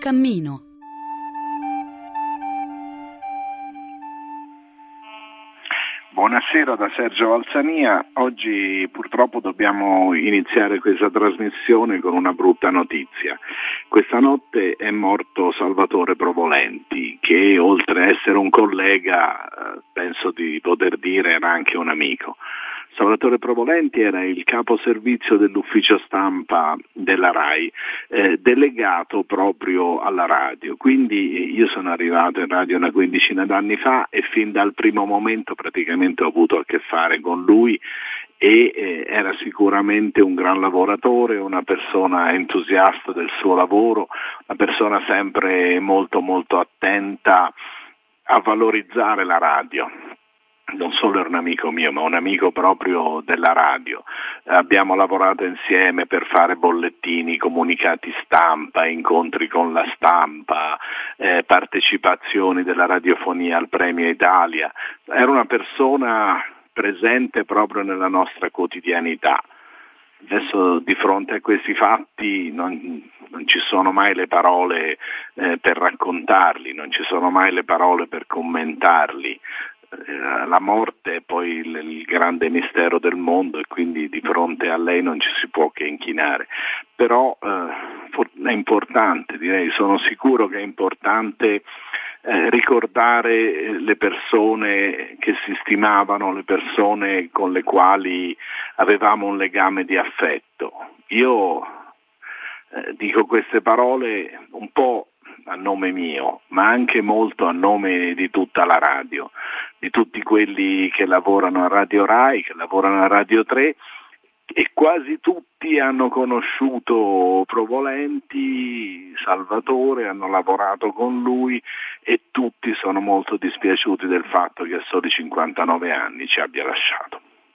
cammino. Buonasera da Sergio Valsania. Oggi purtroppo dobbiamo iniziare questa trasmissione con una brutta notizia. Questa notte è morto Salvatore Provolenti, che oltre a essere un collega, penso di poter dire era anche un amico. Salvatore Provolenti era il capo servizio dell'ufficio stampa della RAI, delegato proprio alla radio. Quindi io sono arrivato in radio una quindicina d'anni fa e fin dal primo momento praticamente ho avuto a che fare con lui e era sicuramente un gran lavoratore, una persona entusiasta del suo lavoro, una persona sempre molto molto attenta a valorizzare la radio. Non solo era un amico mio, ma un amico proprio della radio. Abbiamo lavorato insieme per fare bollettini, comunicati stampa, incontri con la stampa, partecipazioni della radiofonia al Premio Italia. Era una persona presente proprio nella nostra quotidianità. Adesso di fronte a questi fatti non ci sono mai le parole per raccontarli, non ci sono mai le parole per commentarli. La morte è poi il grande mistero del mondo e quindi di fronte a lei non ci si può che inchinare, però è importante, direi, sono sicuro che è importante ricordare le persone che si stimavano, le persone con le quali avevamo un legame di affetto. Io dico queste parole un po' a nome mio, ma anche molto a nome di tutta la radio, di tutti quelli che lavorano a Radio Rai, che lavorano a Radio 3 e quasi tutti hanno conosciuto Provolenti, Salvatore, hanno lavorato con lui e tutti sono molto dispiaciuti del fatto che a soli 59 anni ci abbia lasciato.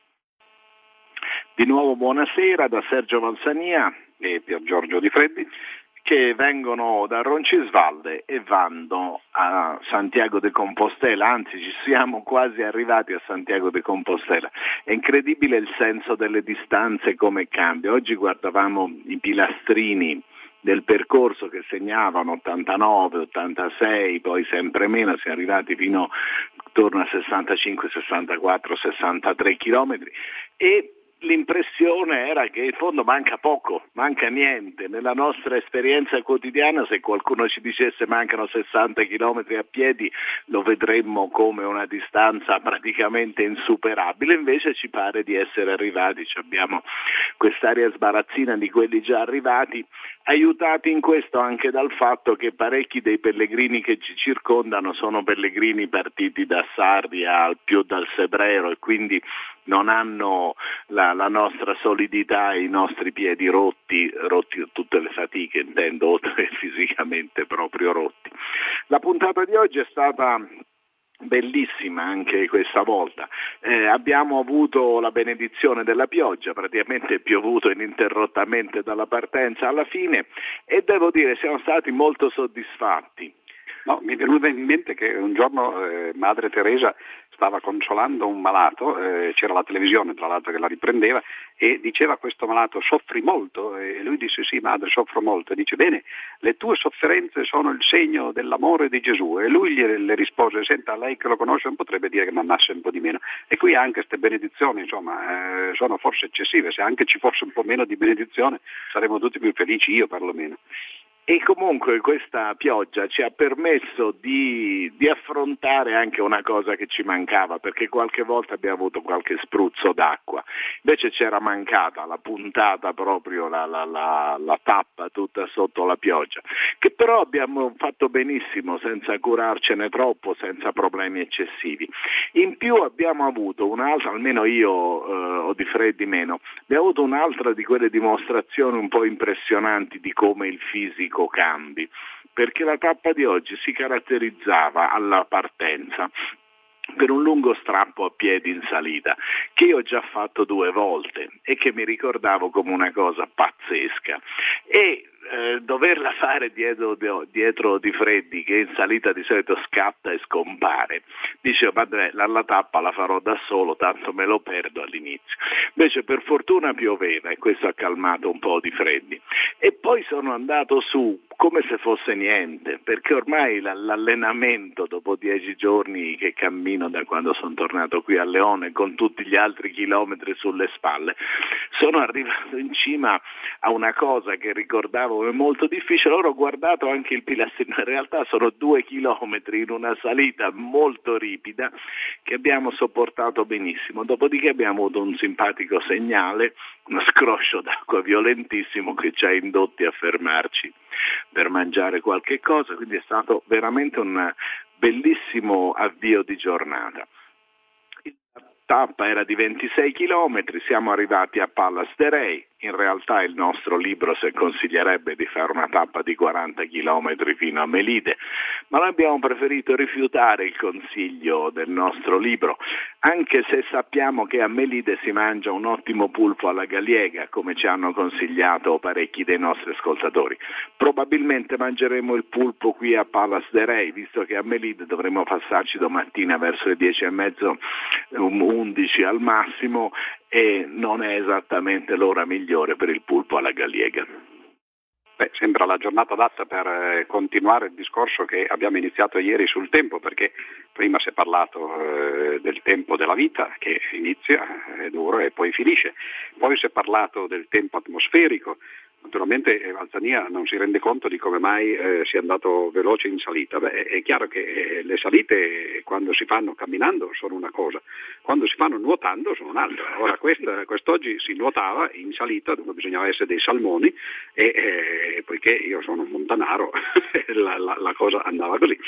Di nuovo buonasera da Sergio Valsania e Pier Giorgio Di Freddi, che vengono da Roncisvalle e vanno a Santiago de Compostela, anzi ci siamo quasi arrivati a Santiago de Compostela. È incredibile il senso delle distanze come cambia. Oggi guardavamo i pilastrini del percorso che segnavano 89, 86, poi sempre meno, siamo arrivati fino attorno a 65, 64, 63 chilometri e l'impressione era che in fondo manca poco, manca niente. Nella nostra esperienza quotidiana, se qualcuno ci dicesse mancano 60 chilometri a piedi, lo vedremmo come una distanza praticamente insuperabile. Invece ci pare di essere arrivati, abbiamo quest'aria sbarazzina di quelli già arrivati, aiutati in questo anche dal fatto che parecchi dei pellegrini che ci circondano sono pellegrini partiti da Sarria, più dal Sebrero, e quindi non hanno la nostra solidità e i nostri piedi rotti tutte le fatiche, intendo, oltre che fisicamente proprio rotti. La puntata di oggi è stata bellissima anche questa volta. Abbiamo avuto la benedizione della pioggia, praticamente è piovuto ininterrottamente dalla partenza alla fine e devo dire siamo stati molto soddisfatti. No, mi è venuto in mente che un giorno Madre Teresa stava consolando un malato, c'era la televisione tra l'altro che la riprendeva e diceva a questo malato soffri molto e lui disse sì madre soffro molto e dice bene le tue sofferenze sono il segno dell'amore di Gesù e lui le rispose senta lei che lo conosce non potrebbe dire che mi ammassa un po' di meno e qui anche queste benedizioni insomma sono forse eccessive, se anche ci fosse un po' meno di benedizione saremmo tutti più felici, io perlomeno. E comunque questa pioggia ci ha permesso di affrontare anche una cosa che ci mancava, perché qualche volta abbiamo avuto qualche spruzzo d'acqua, invece c'era mancata la puntata proprio, la tappa tutta sotto la pioggia, che però abbiamo fatto benissimo senza curarcene troppo, senza problemi eccessivi. In più abbiamo avuto un'altra, almeno io ho Di Freddi meno, abbiamo avuto un'altra di quelle dimostrazioni un po' impressionanti di come il fisico cambi, perché la tappa di oggi si caratterizzava alla partenza per un lungo strappo a piedi in salita, che io ho già fatto 2 volte e che mi ricordavo come una cosa pazzesca. E doverla fare dietro Di Freddi, che in salita di solito scatta e scompare, dice vabbè, la tappa la farò da solo, tanto me lo perdo all'inizio. Invece per fortuna pioveva e questo ha calmato un po' Di Freddi, e poi sono andato su come se fosse niente, perché ormai l'allenamento dopo 10 giorni che cammino da quando sono tornato qui a Leone, con tutti gli altri chilometri sulle spalle, sono arrivato in cima a una cosa che ricordavo è molto difficile. Ora ho guardato anche il pilastrino, in realtà sono 2 chilometri in una salita molto ripida che abbiamo sopportato benissimo, dopodiché abbiamo avuto un simpatico segnale, uno scroscio d'acqua violentissimo che ci ha indotti a fermarci per mangiare qualche cosa, quindi è stato veramente un bellissimo avvio di giornata. La tappa era di 26 chilometri, siamo arrivati a Pallas de Rey. In realtà il nostro libro consiglierebbe di fare una tappa di 40 chilometri fino a Melide, ma noi abbiamo preferito rifiutare il consiglio del nostro libro, anche se sappiamo che a Melide si mangia un ottimo pulpo alla gallega, come ci hanno consigliato parecchi dei nostri ascoltatori. Probabilmente mangeremo il pulpo qui a Pallas de Rey, visto che a Melide dovremo passarci domattina verso le 10:30, 11 al massimo, e non è esattamente l'ora migliore per il pulpo alla gallega. Sembra la giornata adatta per continuare il discorso che abbiamo iniziato ieri sul tempo, perché prima si è parlato del tempo della vita che inizia, è duro e poi finisce, poi si è parlato del tempo atmosferico. Naturalmente Valzania non si rende conto di come mai sia andato veloce in salita. È chiaro che le salite quando si fanno camminando sono una cosa, quando si fanno nuotando sono un'altra. Ora quest'oggi si nuotava in salita dove bisognava essere dei salmoni e poiché io sono un montanaro la cosa andava così.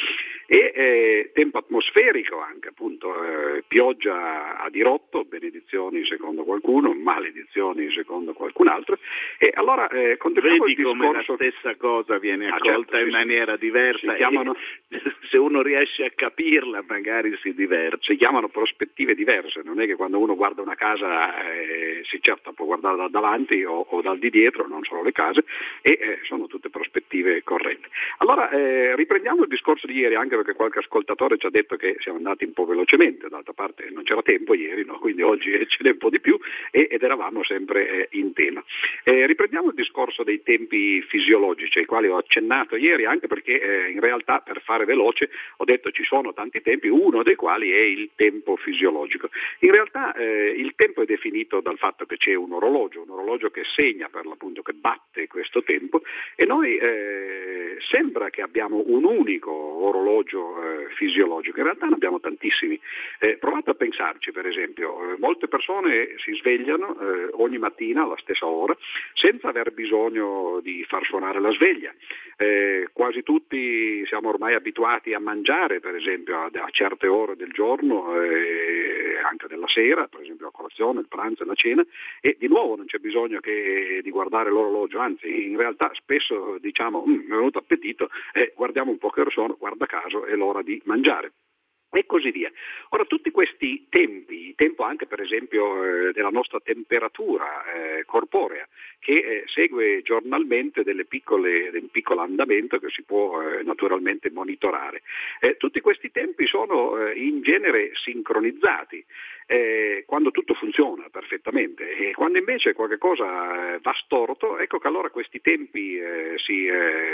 E tempo atmosferico anche, appunto, pioggia a dirotto, benedizioni secondo qualcuno, maledizioni secondo qualcun altro, e allora vedi come la stessa cosa viene accolta in maniera diversa, se uno riesce a capirla magari si diverte. Si chiamano prospettive diverse, non è che quando uno guarda una casa certo può guardare da davanti o dal di dietro, non solo le case, e sono tutte prospettive corrette. Allora riprendiamo il discorso di ieri, anche perché qualche ascoltatore ci ha detto che siamo andati un po' velocemente, d'altra parte non c'era tempo ieri, no? Quindi oggi ce n'è un po' di più ed eravamo sempre in tema. Riprendiamo il discorso dei tempi fisiologici ai quali ho accennato ieri, anche perché in realtà per fare veloce ho detto ci sono tanti tempi, uno dei quali è il tempo fisiologico. In realtà il tempo è definito dal fatto che c'è un orologio che segna, per l'appunto, che batte questo tempo, e noi sembra che abbiamo un unico orologio fisiologico, in realtà ne abbiamo tantissimi. Provate a pensarci, per esempio, molte persone si svegliano ogni mattina alla stessa ora senza aver bisogno di far suonare la sveglia. Quasi tutti siamo ormai abituati a mangiare, per esempio, a certe ore del giorno, anche della sera, per esempio la colazione, il pranzo e la cena, e di nuovo non c'è bisogno di guardare l'orologio, anzi in realtà spesso diciamo mi è venuto appetito e guardiamo un po' che ore sono, guarda caso è l'ora di mangiare. E così via. Ora tutti questi tempi, il tempo anche per esempio della nostra temperatura corporea, che segue giornalmente del piccolo andamento che si può naturalmente monitorare. Tutti questi tempi sono in genere sincronizzati quando tutto funziona perfettamente, e quando invece qualche cosa va storto, ecco che allora questi tempi si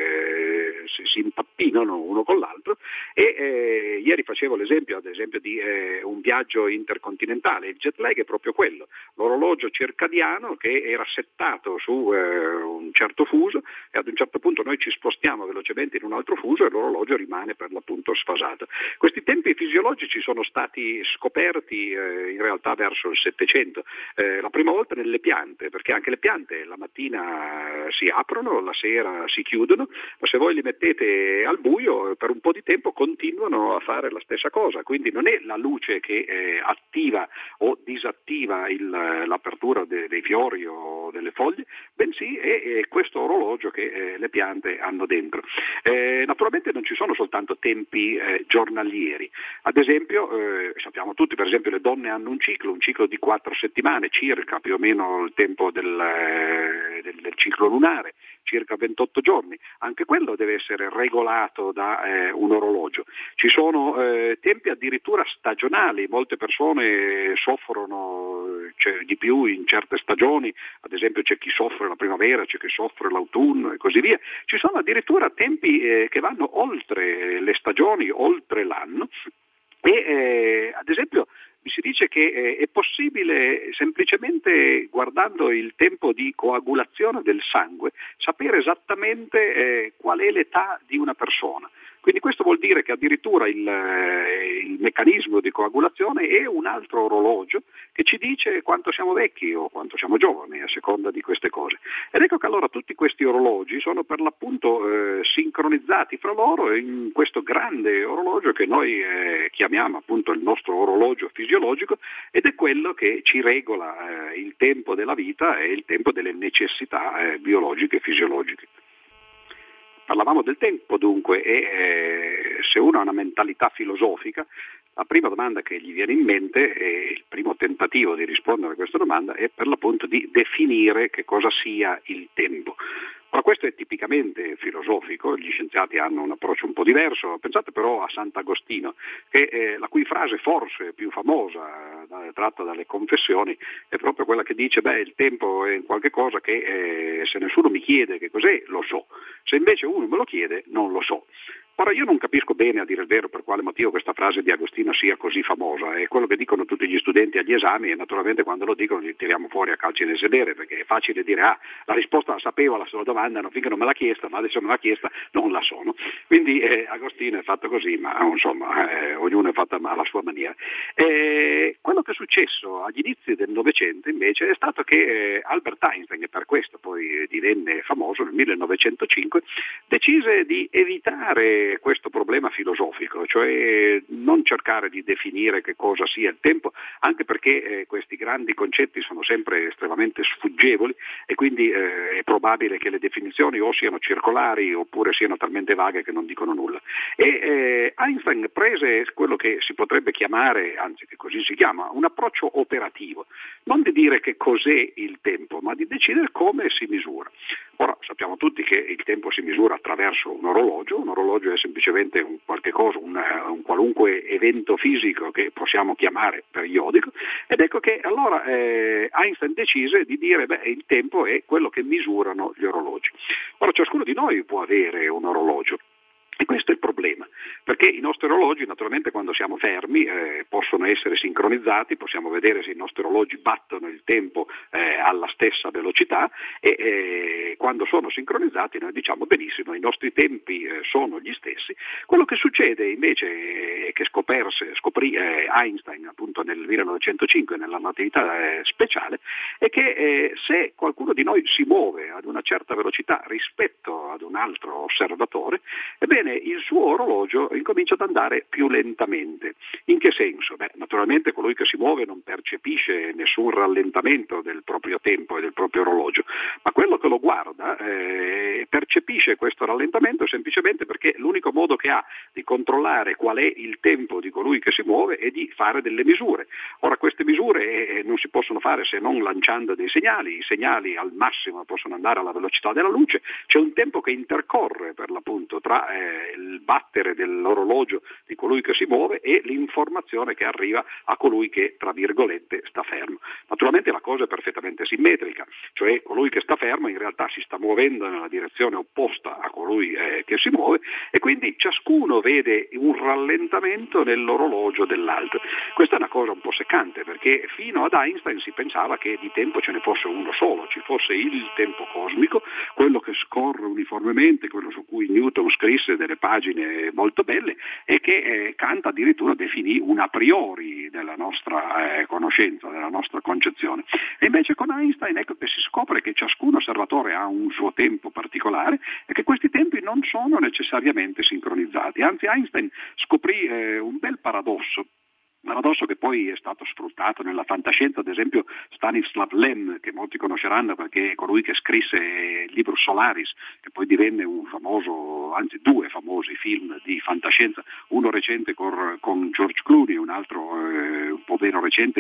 impappinano uno con l'altro. E ieri facevo l'esempio ad esempio di un viaggio intercontinentale. Il jet lag è proprio quello, l'orologio circadiano che era settato su un certo fuso, e ad un certo punto noi ci spostiamo velocemente in un altro fuso e l'orologio rimane per l'appunto sfasato. Questi tempi fisiologici sono stati scoperti in realtà verso il Settecento, la prima volta nelle piante, perché anche le piante la mattina si aprono, la sera si chiudono, ma se voi li mettete al buio per un po' di tempo continuano a fare la stessa cosa, quindi non è la luce che attiva o disattiva l'apertura dei fiori o delle foglie, bensì è questo orologio che le piante hanno dentro. Naturalmente non ci sono soltanto tempi giornalieri, ad esempio sappiamo tutti, per esempio le donne hanno un ciclo di 4 settimane circa, più o meno il tempo del ciclo lunare, circa 28 giorni, anche quello deve essere regolato da un orologio. Ci sono tempi addirittura stagionali, molte persone soffrono di più in certe stagioni, ad esempio c'è chi soffre la primavera, c'è chi soffre l'autunno e così via. Ci sono addirittura tempi che vanno oltre le stagioni, oltre l'anno e ad esempio mi si dice che è possibile semplicemente guardando il tempo di coagulazione del sangue sapere esattamente qual è l'età di una persona. Quindi questo vuol dire che addirittura il meccanismo di coagulazione è un altro orologio che ci dice quanto siamo vecchi o quanto siamo giovani a seconda di queste cose. Ed ecco che allora tutti questi orologi sono per l'appunto sincronizzati fra loro in questo grande orologio che noi chiamiamo appunto il nostro orologio fisiologico ed è quello che ci regola il tempo della vita e il tempo delle necessità biologiche e fisiologiche. Parlavamo del tempo dunque e se uno ha una mentalità filosofica, la prima domanda che gli viene in mente e il primo tentativo di rispondere a questa domanda è per l'appunto di definire che cosa sia il tempo. Ora questo è tipicamente filosofico, gli scienziati hanno un approccio un po' diverso, pensate però a Sant'Agostino, la cui frase forse più famosa, tratta dalle Confessioni, è proprio quella che dice il tempo è qualche cosa che se nessuno mi chiede che cos'è lo so, se invece uno me lo chiede non lo so. Ora io non capisco bene a dire il vero per quale motivo questa frase di Agostino sia così famosa, è quello che dicono tutti gli studenti agli esami e naturalmente quando lo dicono li tiriamo fuori a calci nel sedere perché è facile dire la risposta la sapevo alla sua domanda, finché non me l'ha chiesta, ma adesso me l'ha chiesta, non la sono. Quindi Agostino è fatto così, ma insomma ognuno è fatto alla sua maniera. Quello che è successo agli inizi del Novecento invece è stato che Albert Einstein, e per questo poi divenne famoso nel 1905, decise di evitare questo problema filosofico, cioè non cercare di definire che cosa sia il tempo, anche perché questi grandi concetti sono sempre estremamente sfuggevoli e quindi è probabile che le definizioni o siano circolari oppure siano talmente vaghe che non dicono nulla. E Einstein prese quello che si potrebbe chiamare, anzi che così si chiama, un approccio operativo, non di dire che cos'è il tempo, ma di decidere come si misura. Ora sappiamo tutti che il tempo si misura attraverso un orologio è semplicemente un qualche cosa, un qualunque evento fisico che possiamo chiamare periodico ed ecco che allora Einstein decise di dire il tempo è quello che misurano gli orologi. Ora ciascuno di noi può avere un orologio. E questo è il problema, perché i nostri orologi naturalmente quando siamo fermi possono essere sincronizzati, possiamo vedere se i nostri orologi battono il tempo alla stessa velocità e quando sono sincronizzati noi diciamo benissimo, i nostri tempi sono gli stessi. Quello che succede invece che scoprì Einstein appunto nel 1905 nella relatività speciale è che se qualcuno di noi si muove ad una certa velocità rispetto ad un altro osservatore, ebbene il suo orologio incomincia ad andare più lentamente. In che senso? Naturalmente colui che si muove non percepisce nessun rallentamento del proprio tempo e del proprio orologio, ma quello che lo guarda percepisce questo rallentamento semplicemente perché l'unico modo che ha di controllare qual è il tempo di colui che si muove è di fare delle misure. Ora queste misure non si possono fare se non lanciando dei segnali, i segnali al massimo possono andare alla velocità della luce, c'è un tempo che intercorre per l'appunto tra il battere dell'orologio di colui che si muove e l'informazione che arriva a colui che tra virgolette sta fermo. Naturalmente la cosa è perfettamente simmetrica, cioè colui che sta fermo in realtà si sta muovendo nella direzione opposta a colui che si muove e quindi ciascuno vede un rallentamento nell'orologio dell'altro. Questa è una cosa un po' seccante perché fino ad Einstein si pensava che di tempo ce ne fosse uno solo, ci fosse il tempo cosmico, quello che scorre uniformemente, quello su cui Newton scrisse delle pagine molto belle e che Kant addirittura definì un a priori della nostra conoscenza, della nostra concezione. E invece con Einstein ecco che si scopre che ciascun osservatore ha un suo tempo particolare e che questi tempi non sono necessariamente sincronizzati. Anzi Einstein scoprì un bel paradosso che poi è stato sfruttato nella fantascienza, ad esempio Stanislav Lem, che molti conosceranno perché è colui che scrisse il libro Solaris, che poi divenne un famoso, anzi due famosi film di fantascienza, uno recente con George Clooney, un altro un po' meno recente,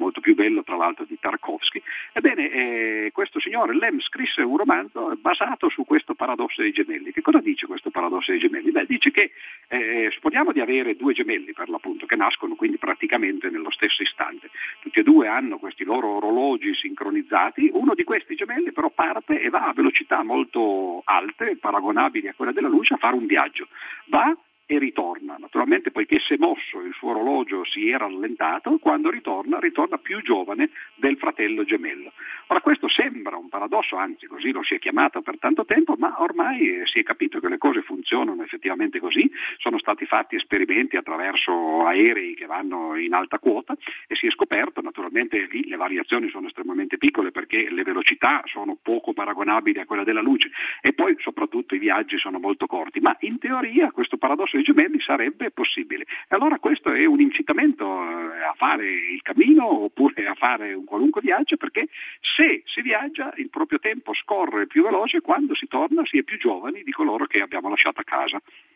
molto più bello tra l'altro di Tarkovsky. Ebbene, questo signore Lem scrisse un romanzo basato su questo paradosso dei gemelli. Che cosa dice questo paradosso dei gemelli? Beh, dice che supponiamo di avere due gemelli per l'appunto, che nascono quindi praticamente nello stesso istante. Tutti e due hanno questi loro orologi sincronizzati, uno di questi gemelli però parte e va a velocità molto alte, paragonabili a quella della luce, a fare un viaggio. Va e ritorna. Naturalmente, poiché si è mosso, il suo orologio si era rallentato, quando ritorna più giovane del fratello gemello. Ora, questo sembra un paradosso, anzi così lo si è chiamato per tanto tempo, ma ormai si è capito che le cose funzionano effettivamente così. Sono stati fatti esperimenti attraverso aerei che vanno in alta quota e si è scoperto, naturalmente lì le variazioni sono estremamente piccole perché le velocità sono poco paragonabili a quella della luce e poi soprattutto i viaggi sono molto corti, ma in teoria questo paradosso dei gemelli sarebbe possibile. E allora questo è un incitamento a fare il cammino oppure a fare un qualunque viaggio, perché se si viaggia il proprio tempo scorre più veloce, quando si torna si è più giovani di coloro che abbiamo lasciato a casa.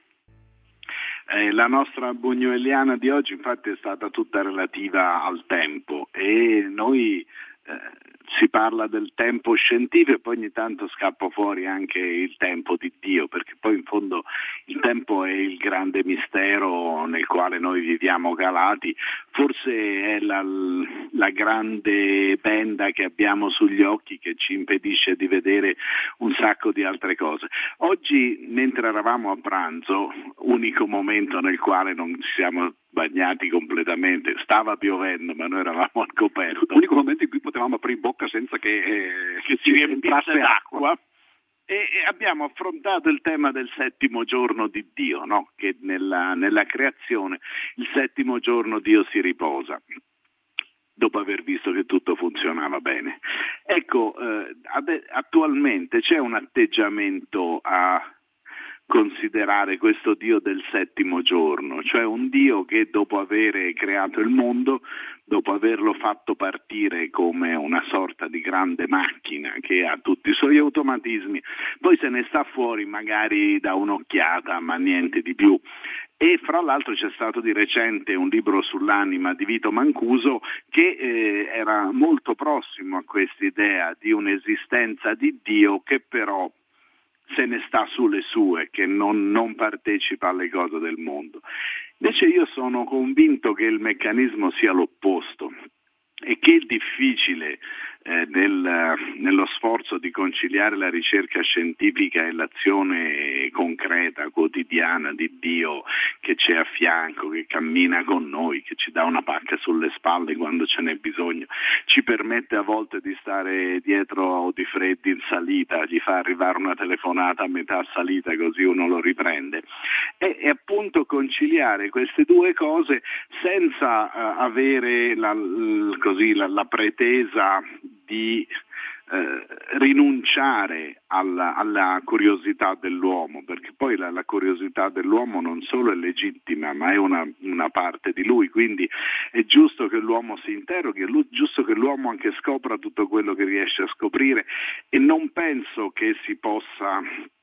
La nostra buñueliana di oggi infatti è stata tutta relativa al tempo e noi si parla del tempo scientifico e poi ogni tanto scappa fuori anche il tempo di Dio, perché poi in fondo il tempo è il grande mistero nel quale noi viviamo calati, forse è la grande benda che abbiamo sugli occhi che ci impedisce di vedere un sacco di altre cose. Oggi, mentre eravamo a pranzo, unico momento nel quale non ci siamo bagnati completamente, stava piovendo ma noi eravamo al coperto, l'unico momento in cui potevamo aprire bocca senza che ci riempisse d'acqua, e abbiamo affrontato il tema del settimo giorno di Dio, no? Che nella creazione il settimo giorno Dio si riposa dopo aver visto che tutto funzionava bene. Ecco, attualmente c'è un atteggiamento a considerare questo Dio del settimo giorno, cioè un Dio che dopo aver creato il mondo, dopo averlo fatto partire come una sorta di grande macchina che ha tutti i suoi automatismi, poi se ne sta fuori magari da un'occhiata, ma niente di più. E fra l'altro c'è stato di recente un libro sull'anima di Vito Mancuso che era molto prossimo a questa idea di un'esistenza di Dio che però se ne sta sulle sue, che non partecipa alle cose del mondo. Invece io sono convinto che il meccanismo sia l'opposto e che il difficile nello sforzo di conciliare la ricerca scientifica e l'azione concreta, quotidiana di Dio che c'è a fianco, che cammina con noi, che ci dà una pacca sulle spalle quando ce n'è bisogno, ci permette a volte di stare dietro Audi freddi in salita, gli fa arrivare una telefonata a metà salita così uno lo riprende, e appunto conciliare queste due cose senza avere la pretesa di rinunciare alla curiosità dell'uomo, perché poi la curiosità dell'uomo non solo è legittima ma è una parte di lui, quindi è giusto che l'uomo si interroghi, è giusto che l'uomo anche scopra tutto quello che riesce a scoprire e non penso che si possa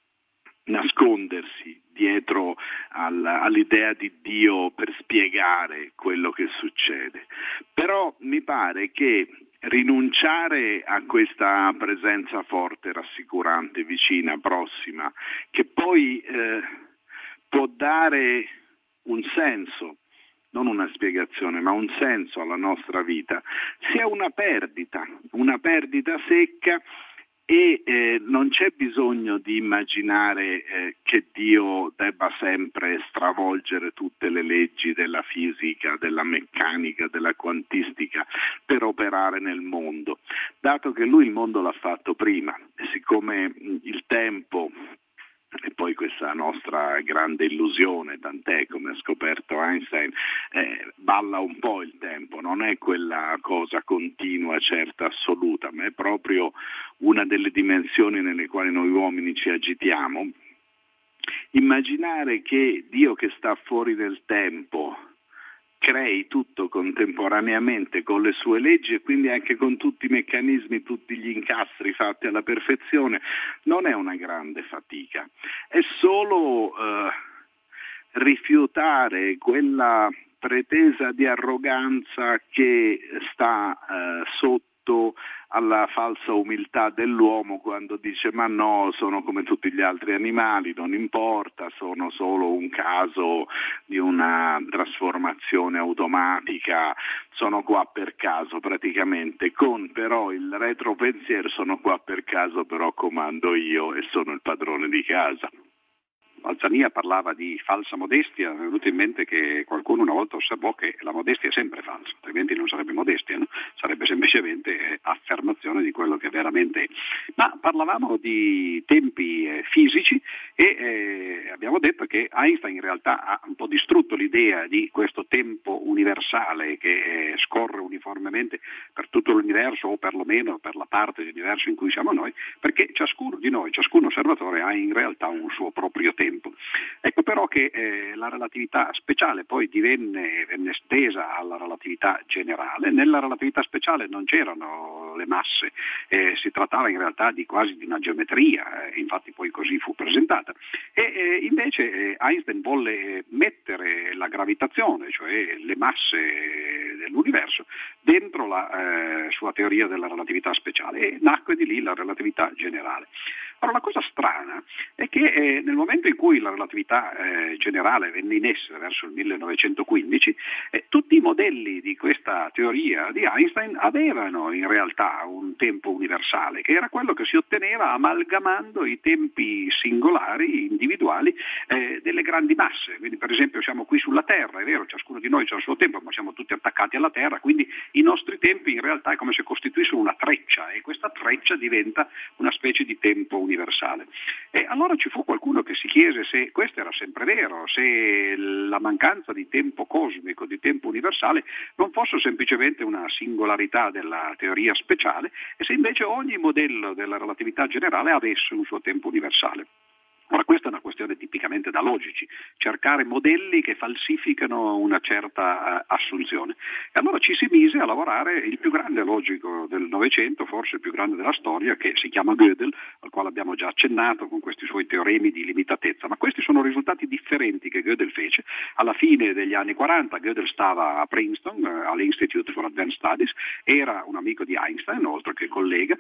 nascondersi dietro all'idea di Dio per spiegare quello che succede. Però mi pare che rinunciare a questa presenza forte, rassicurante, vicina, prossima, che poi può dare un senso, non una spiegazione, ma un senso alla nostra vita, sia una perdita secca. E non c'è bisogno di immaginare che Dio debba sempre stravolgere tutte le leggi della fisica, della meccanica, della quantistica per operare nel mondo, dato che Lui il mondo l'ha fatto prima e siccome il tempo e poi questa nostra grande illusione, tant'è come ha scoperto Einstein, balla un po' il tempo, non è quella cosa continua, certa, assoluta, ma è proprio una delle dimensioni nelle quali noi uomini ci agitiamo. Immaginare che Dio che sta fuori del tempo crei tutto contemporaneamente con le sue leggi e quindi anche con tutti i meccanismi, tutti gli incastri fatti alla perfezione, non è una grande fatica, è solo rifiutare quella pretesa di arroganza che sta sotto alla falsa umiltà dell'uomo quando dice ma no, sono come tutti gli altri animali, non importa, sono solo un caso di una trasformazione automatica, sono qua per caso praticamente, con però il retropensiero sono qua per caso, però comando io e sono il padrone di casa. Alzania parlava di falsa modestia, mi è venuto in mente che qualcuno una volta osservò che la modestia è sempre falsa, altrimenti non sarebbe modestia, no? Sarebbe semplicemente affermazione di quello che veramente è. Ma parlavamo di tempi fisici e abbiamo detto che Einstein in realtà ha un po' distrutto l'idea di questo tempo universale che scorre uniformemente per tutto l'universo o perlomeno per la parte dell'universo in cui siamo noi, perché ciascuno di noi, ciascun osservatore ha in realtà un suo proprio tempo. Ecco però che la relatività speciale poi venne estesa alla relatività generale. Nella relatività speciale non c'erano le masse, si trattava in realtà di quasi di una geometria, infatti poi così fu presentata. E invece Einstein volle mettere la gravitazione, cioè le masse dell'universo, dentro la sua teoria della relatività speciale e nacque di lì la relatività generale. Ora la cosa strana è che nel momento in cui la relatività generale venne in essere verso il 1915, tutti i modelli di questa teoria di Einstein avevano in realtà un tempo universale, che era quello che si otteneva amalgamando i tempi singolari, individuali, delle grandi masse. Quindi per esempio siamo qui sulla Terra, è vero, ciascuno di noi ha il suo tempo, ma siamo tutti attaccati alla Terra, quindi i nostri tempi in realtà è come se costituissero una treccia e questa treccia diventa una specie di tempo universale. E allora ci fu qualcuno che si chiese se questo era sempre vero, se la mancanza di tempo cosmico, di tempo universale, non fosse semplicemente una singolarità della teoria speciale e se invece ogni modello della relatività generale avesse un suo tempo universale. Ora questa è una questione tipicamente da logici, cercare modelli che falsificano una certa assunzione. E allora ci si mise a lavorare il più grande logico del Novecento, forse il più grande della storia, che si chiama Gödel, al quale abbiamo già accennato con questi suoi teoremi di limitatezza, ma questi sono risultati differenti che Gödel fece. Alla fine degli anni 40 Gödel stava a Princeton, all'Institute for Advanced Studies, era un amico di Einstein, oltre che collega,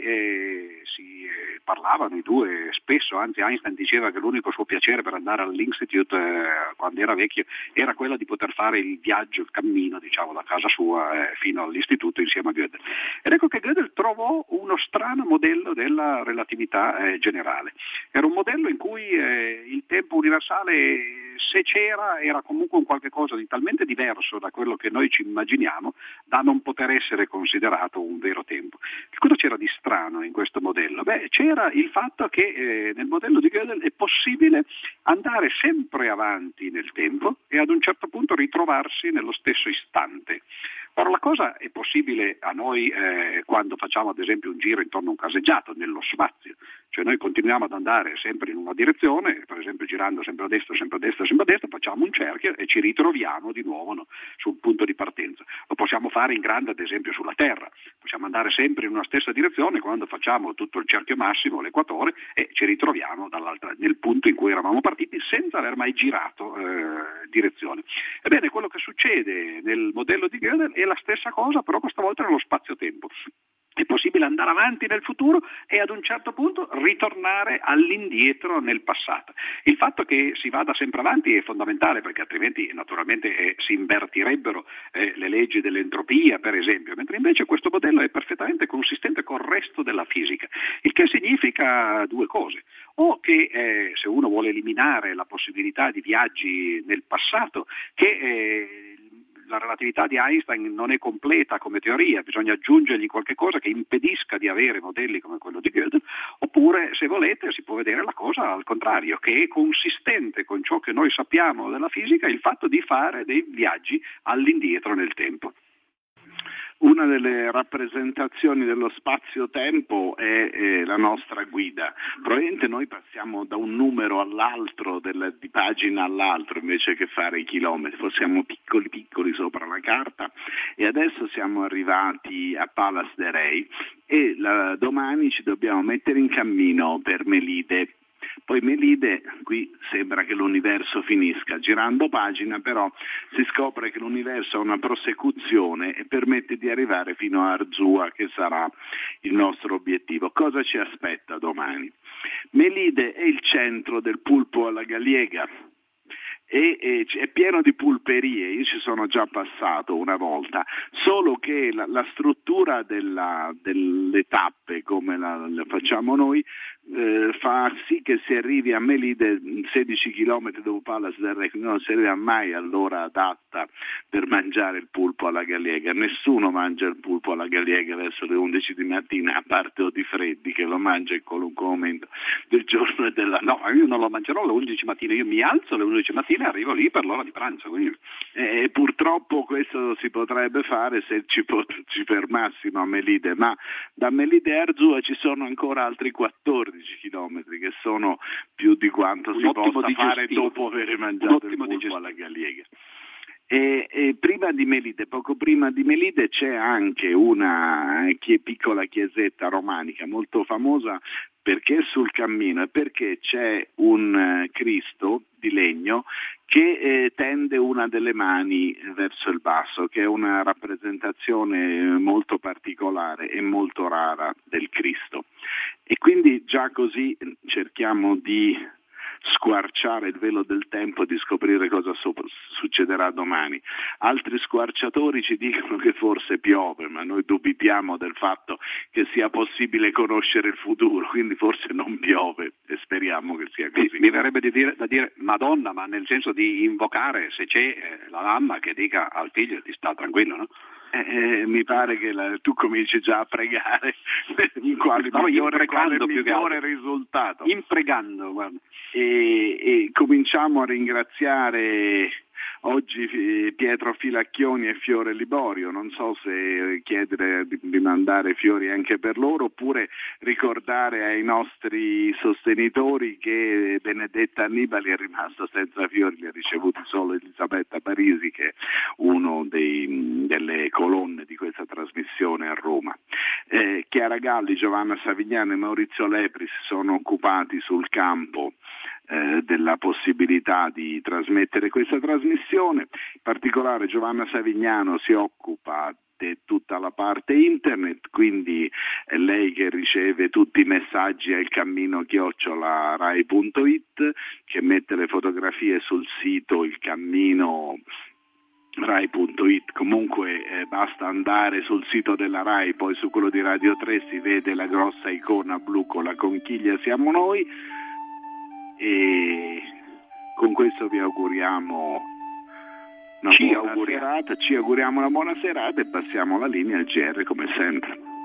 e si parlavano i due spesso, anzi Einstein diceva che l'unico suo piacere per andare all'Institute quando era vecchio era quello di poter fare il viaggio, il cammino, diciamo, da casa sua fino all'istituto insieme a Gödel. Ed ecco che Gödel trovò uno strano modello della relatività generale. Era un modello in cui il tempo universale, se c'era, era comunque un qualche cosa di talmente diverso da quello che noi ci immaginiamo da non poter essere considerato un vero tempo. Che cosa c'era di strano in questo modello? Beh, c'era il fatto che nel modello di Gödel è possibile andare sempre avanti nel tempo e ad un certo punto ritrovarsi nello stesso istante. Ora la cosa è possibile a noi quando facciamo ad esempio un giro intorno a un caseggiato, nello spazio, cioè noi continuiamo ad andare sempre in una direzione, per esempio girando sempre a destra, sempre a destra, sempre a destra, facciamo un cerchio e ci ritroviamo di nuovo sul punto di partenza. Lo possiamo fare in grande ad esempio sulla Terra, possiamo andare sempre in una stessa direzione quando facciamo tutto il cerchio massimo, l'equatore, e ci ritroviamo nel punto in cui eravamo partiti senza aver mai girato direzione. Ebbene, quello che succede nel modello di Gödel è la stessa cosa, però questa volta nello spazio-tempo. È possibile andare avanti nel futuro e ad un certo punto ritornare all'indietro nel passato. Il fatto che si vada sempre avanti è fondamentale perché altrimenti naturalmente si invertirebbero le leggi dell'entropia per esempio, mentre invece questo modello è perfettamente consistente col resto della fisica, il che significa due cose. O che se uno vuole eliminare la possibilità di viaggi nel passato, che la relatività di Einstein non è completa come teoria, bisogna aggiungergli qualche cosa che impedisca di avere modelli come quello di Gödel, oppure se volete si può vedere la cosa al contrario, che è consistente con ciò che noi sappiamo della fisica il fatto di fare dei viaggi all'indietro nel tempo. Una delle rappresentazioni dello spazio-tempo è la nostra guida. Probabilmente noi passiamo da un numero all'altro, di pagina all'altro, invece che fare i chilometri. Siamo piccoli piccoli sopra la carta e adesso siamo arrivati a Palas de Rei e domani ci dobbiamo mettere in cammino per Melide. Poi Melide, qui sembra che l'universo finisca, girando pagina però si scopre che l'universo ha una prosecuzione e permette di arrivare fino a Arzua, che sarà il nostro obiettivo. Cosa ci aspetta domani? Melide è il centro del Pulpo alla Galliega, e è pieno di pulperie. Io ci sono già passato una volta, solo che la struttura delle tappe, come la facciamo noi, fa sì che si arrivi a Melide 16 km dopo Pallas del Re, quindi non si arriva mai all'ora adatta per mangiare il pulpo alla gallega. Nessuno mangia il pulpo alla gallega verso le 11 di mattina, a parte Odifreddi che lo mangia in qualunque momento del giorno e della notte. No, io non lo mangerò alle 11 mattina, io mi alzo alle 11 mattina e arrivo lì per l'ora di pranzo. Quindi. Purtroppo questo si potrebbe fare se ci fermassimo a Melide, ma da Melide a Arzua ci sono ancora altri 14 chilometri, che sono più di quanto si possa fare dopo aver mangiato il pulpo alla gallega. E prima di Melide, poco prima di Melide, c'è anche una piccola chiesetta romanica molto famosa perché sul cammino e perché c'è un Cristo di legno che tende una delle mani verso il basso, che è una rappresentazione molto particolare e molto rara del Cristo. E quindi già così cerchiamo di squarciare il velo del tempo e di scoprire cosa succederà domani. Altri squarciatori ci dicono che forse piove, ma noi dubitiamo del fatto che sia possibile conoscere il futuro, quindi forse non piove e speriamo che sia così. Mi verrebbe da dire Madonna, ma nel senso di invocare, se c'è la mamma che dica al figlio di sta tranquillo, no? Mi pare che tu cominci già a pregare quale migliore risultato. Impregando, guarda. E cominciamo a ringraziare oggi Pietro Filacchioni e Fiore Liborio. Non so se chiedere di mandare fiori anche per loro oppure ricordare ai nostri sostenitori che Benedetta Annibali è rimasta senza fiori, li ha ricevuti solo Elisabetta Parisi, che è uno delle colonne di questa trasmissione a Roma. Chiara Galli, Giovanna Savignano e Maurizio Lepri si sono occupati sul campo della possibilità di trasmettere questa trasmissione. In particolare Giovanna Savignano si occupa di tutta la parte internet, quindi è lei che riceve tutti i messaggi al cammino@rai.it, che mette le fotografie sul sito il cammino rai.it. Comunque basta andare sul sito della Rai, poi su quello di Radio 3 si vede la grossa icona blu con la conchiglia Siamo Noi, e con questo vi auguriamo una buona serata e passiamo la linea al GR come sempre.